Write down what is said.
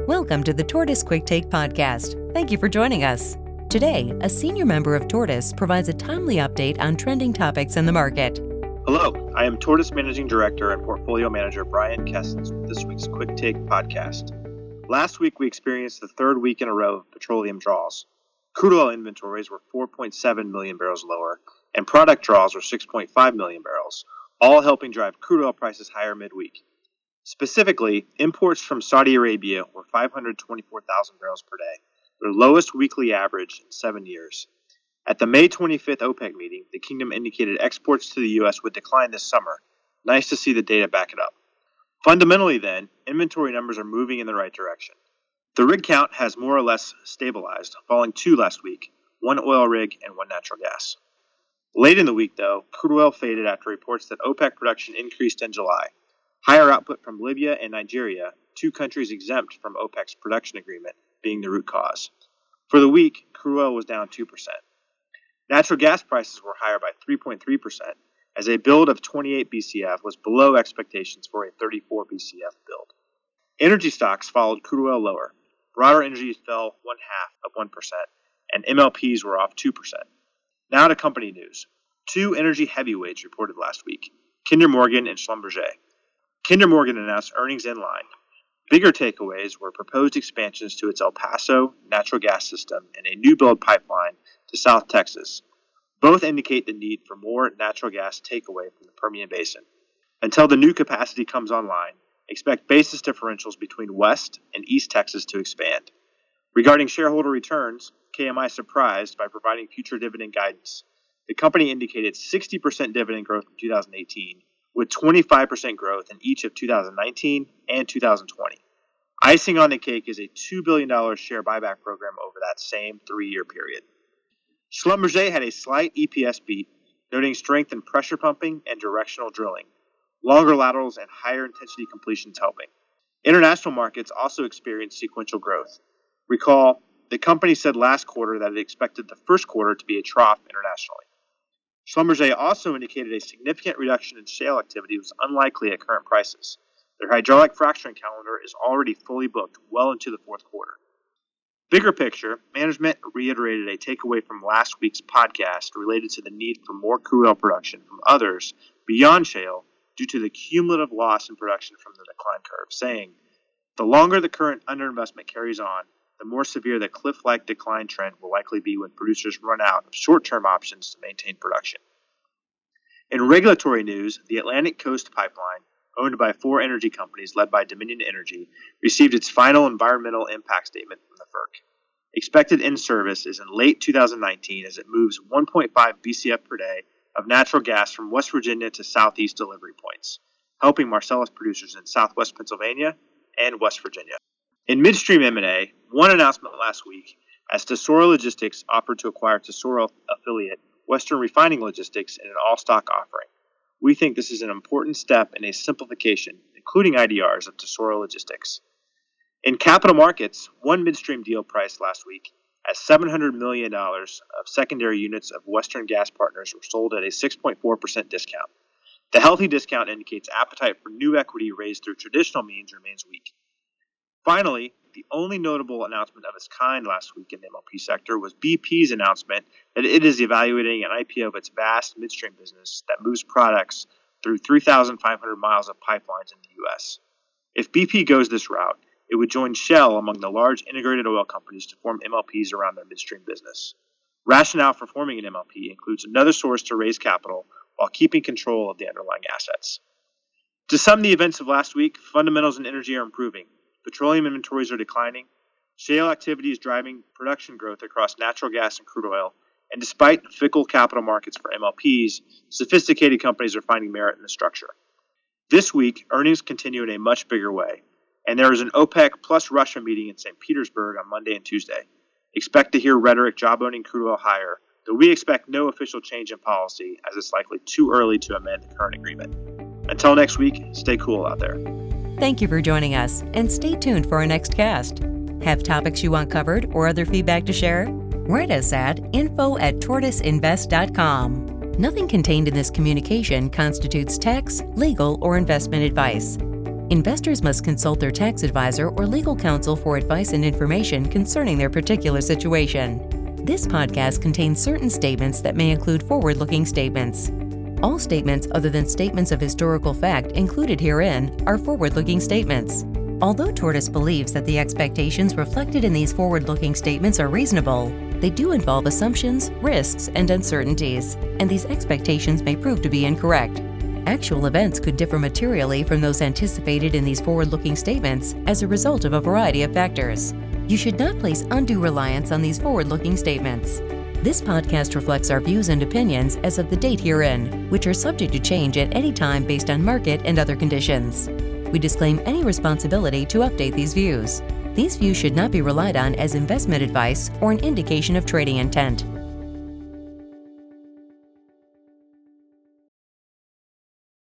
Welcome to the Tortoise Quick Take podcast. Thank you for joining us. Today, a senior member of Tortoise provides a timely update on trending topics in the market. Hello, I am Tortoise Managing Director and Portfolio Manager Brian Kessens with this week's Quick Take podcast. Last week, we experienced the third week in a row of petroleum draws. Crude oil inventories were 4.7 million barrels lower, and product draws were 6.5 million barrels, all helping drive crude oil prices higher midweek. Specifically, imports from Saudi Arabia were 524,000 barrels per day, their lowest weekly average in 7 years. At the May 25th OPEC meeting, the kingdom indicated exports to the U.S. would decline this summer. Nice to see the data back it up. Fundamentally, then, inventory numbers are moving in the right direction. The rig count has more or less stabilized, falling 2 last week, 1 oil rig and 1 natural gas. Late in the week, though, crude oil faded after reports that OPEC production increased in July. Higher output from Libya and Nigeria, 2 countries exempt from OPEC's production agreement, being the root cause. For the week, crude oil was down 2%. Natural gas prices were higher by 3.3%, as a build of 28 BCF was below expectations for a 34 BCF build. Energy stocks followed crude oil lower. Broader energy fell 0.5%, and MLPs were off 2%. Now to company news. 2 energy heavyweights reported last week, Kinder Morgan and Schlumberger. Kinder Morgan announced earnings in line. Bigger takeaways were proposed expansions to its El Paso natural gas system and a new build pipeline to South Texas. Both indicate the need for more natural gas takeaway from the Permian Basin. Until the new capacity comes online, expect basis differentials between West and East Texas to expand. Regarding shareholder returns, KMI surprised by providing future dividend guidance. The company indicated 60% dividend growth in 2018, with 25% growth in each of 2019 and 2020. Icing on the cake is a $2 billion share buyback program over that same 3-year period. Schlumberger had a slight EPS beat, noting strength in pressure pumping and directional drilling, longer laterals and higher intensity completions helping. International markets also experienced sequential growth. Recall, the company said last quarter that it expected the first quarter to be a trough internationally. Schlumberger also indicated a significant reduction in shale activity was unlikely at current prices. Their hydraulic fracturing calendar is already fully booked well into the fourth quarter. Bigger picture, management reiterated a takeaway from last week's podcast related to the need for more crude oil production from others beyond shale due to the cumulative loss in production from the decline curve, saying, the longer the current underinvestment carries on, the more severe the cliff-like decline trend will likely be when producers run out of short-term options to maintain production. In regulatory news, the Atlantic Coast Pipeline, owned by 4 energy companies led by Dominion Energy, received its final environmental impact statement from the FERC. Expected in-service is in late 2019 as it moves 1.5 BCF per day of natural gas from West Virginia to southeast delivery points, helping Marcellus producers in southwest Pennsylvania and West Virginia. In midstream M&A, one announcement last week as Tesoro Logistics offered to acquire Tesoro affiliate Western Refining Logistics in an all-stock offering. We think this is an important step in a simplification, including IDRs, of Tesoro Logistics. In capital markets, one midstream deal priced last week as $700 million of secondary units of Western Gas Partners were sold at a 6.4% discount. The healthy discount indicates appetite for new equity raised through traditional means remains weak. Finally, the only notable announcement of its kind last week in the MLP sector was BP's announcement that it is evaluating an IPO of its vast midstream business that moves products through 3,500 miles of pipelines in the U.S. If BP goes this route, it would join Shell among the large integrated oil companies to form MLPs around their midstream business. Rationale for forming an MLP includes another source to raise capital while keeping control of the underlying assets. To sum the events of last week, fundamentals in energy are improving. Petroleum inventories are declining, shale activity is driving production growth across natural gas and crude oil, and despite fickle capital markets for MLPs, sophisticated companies are finding merit in the structure. This week, earnings continue in a much bigger way, and there is an OPEC plus Russia meeting in St. Petersburg on Monday and Tuesday. Expect to hear rhetoric job-owning crude oil higher, though we expect no official change in policy as it's likely too early to amend the current agreement. Until next week, stay cool out there. Thank you for joining us, and stay tuned for our next cast. Have topics you want covered or other feedback to share? Write us at info@tortoiseinvest.com. Nothing contained in this communication constitutes tax, legal, or investment advice. Investors must consult their tax advisor or legal counsel for advice and information concerning their particular situation. This podcast contains certain statements that may include forward-looking statements. All statements other than statements of historical fact included herein are forward-looking statements. Although Tortoise believes that the expectations reflected in these forward-looking statements are reasonable, they do involve assumptions, risks, and uncertainties, and these expectations may prove to be incorrect. Actual events could differ materially from those anticipated in these forward-looking statements as a result of a variety of factors. You should not place undue reliance on these forward-looking statements. This podcast reflects our views and opinions as of the date herein, which are subject to change at any time based on market and other conditions. We disclaim any responsibility to update these views. These views should not be relied on as investment advice or an indication of trading intent.